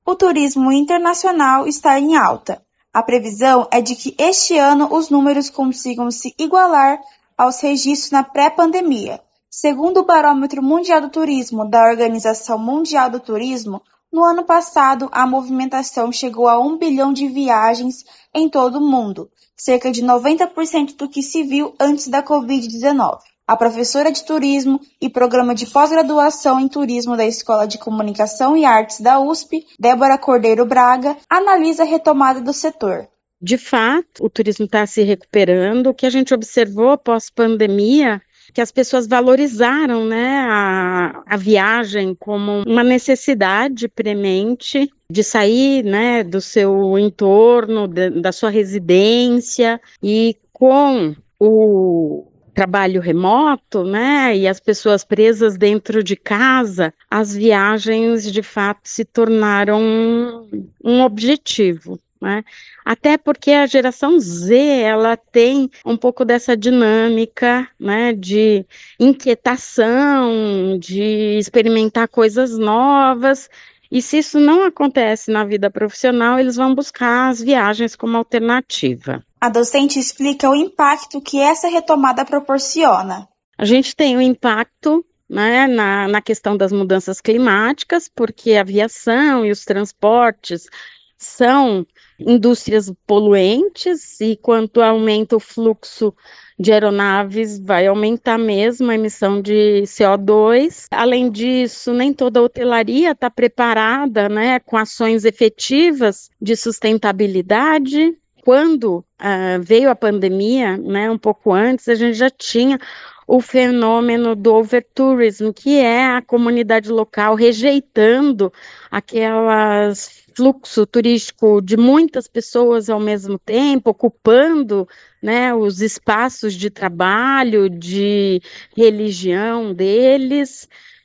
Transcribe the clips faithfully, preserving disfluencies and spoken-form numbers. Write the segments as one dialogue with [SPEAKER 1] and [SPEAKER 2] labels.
[SPEAKER 1] O turismo internacional está em alta. A previsão é de que este ano os números consigam se igualar aos registros na pré-pandemia. Segundo o Barômetro Mundial do Turismo da Organização Mundial do Turismo, no ano passado a movimentação chegou a um bilhão de viagens em todo o mundo, cerca de noventa por cento do que se viu antes da covid dezenove. A professora de turismo e programa de pós-graduação em turismo da Escola de Comunicação e Artes da U S P, Débora Cordeiro Braga, analisa a retomada do setor.
[SPEAKER 2] De fato, o turismo está se recuperando. O que a gente observou após pandemia, que as pessoas valorizaram, né, a, a viagem como uma necessidade premente de sair, né, do seu entorno, de, da sua residência, e com o trabalho remoto, né, e as pessoas presas dentro de casa, as viagens de fato se tornaram um, um objetivo, né? Até porque a geração Z, ela tem um pouco dessa dinâmica, né, de inquietação, de experimentar coisas novas, e se isso não acontece na vida profissional, eles vão buscar as viagens como alternativa.
[SPEAKER 1] A docente explica o impacto que essa retomada proporciona.
[SPEAKER 2] A gente tem o impacto, né, na, na questão das mudanças climáticas, porque a aviação e os transportes são indústrias poluentes, e quanto aumenta o fluxo de aeronaves, vai aumentar mesmo a emissão de C O dois. Além disso, nem toda a hotelaria está preparada, né, com ações efetivas de sustentabilidade. Quando uh, veio a pandemia, né, um pouco antes, a gente já tinha o fenômeno do overtourism, que é a comunidade local rejeitando aquelas fluxo turístico de muitas pessoas ao mesmo tempo, ocupando, né, os espaços de trabalho, de religião deles,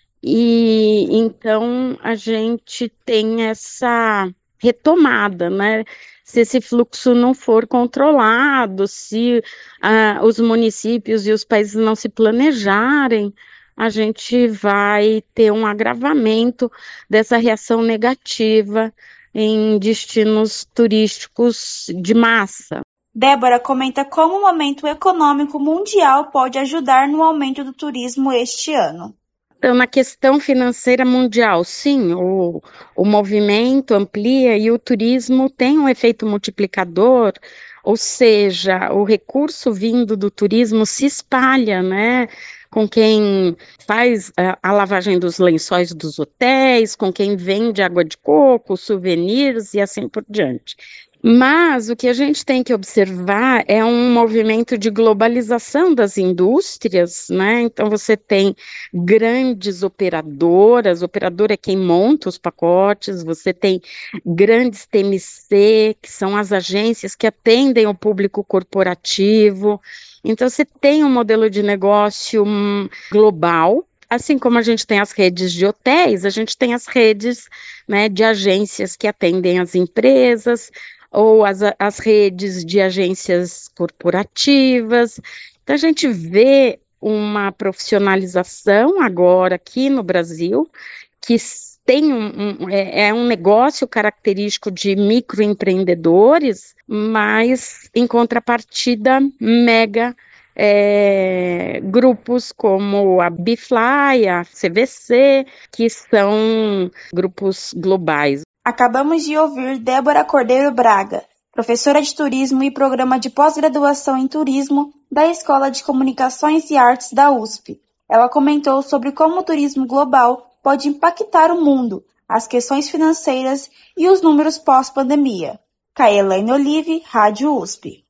[SPEAKER 2] e então a gente tem essa retomada, né? Se esse fluxo não for controlado, se uh, os municípios e os países não se planejarem, a gente vai ter um agravamento dessa reação negativa em destinos turísticos de massa.
[SPEAKER 1] Débora comenta como o momento econômico mundial pode ajudar no aumento do turismo este ano.
[SPEAKER 2] Então, na questão financeira mundial, sim, o, o movimento amplia e o turismo tem um efeito multiplicador, ou seja, o recurso vindo do turismo se espalha, né, com quem faz a, a lavagem dos lençóis dos hotéis, com quem vende água de coco, souvenirs e assim por diante. Mas o que a gente tem que observar é um movimento de globalização das indústrias, né? Então você tem grandes operadoras, operadora é quem monta os pacotes, você tem grandes T M C, que são as agências que atendem o público corporativo. Então você tem um modelo de negócio global. Assim como a gente tem as redes de hotéis, a gente tem as redes, né, de agências que atendem as empresas, ou as, as redes de agências corporativas. Então, a gente vê uma profissionalização agora aqui no Brasil, que tem um, um, é, é um negócio característico de microempreendedores, mas, em contrapartida, mega É, grupos como a Bfly, a C V C, que são grupos globais.
[SPEAKER 1] Acabamos de ouvir Débora Cordeiro Braga, professora de turismo e programa de pós-graduação em turismo da Escola de Comunicações e Artes da U S P. Ela comentou sobre como o turismo global pode impactar o mundo, as questões financeiras e os números pós-pandemia. Kaelaine Olive, Rádio U S P.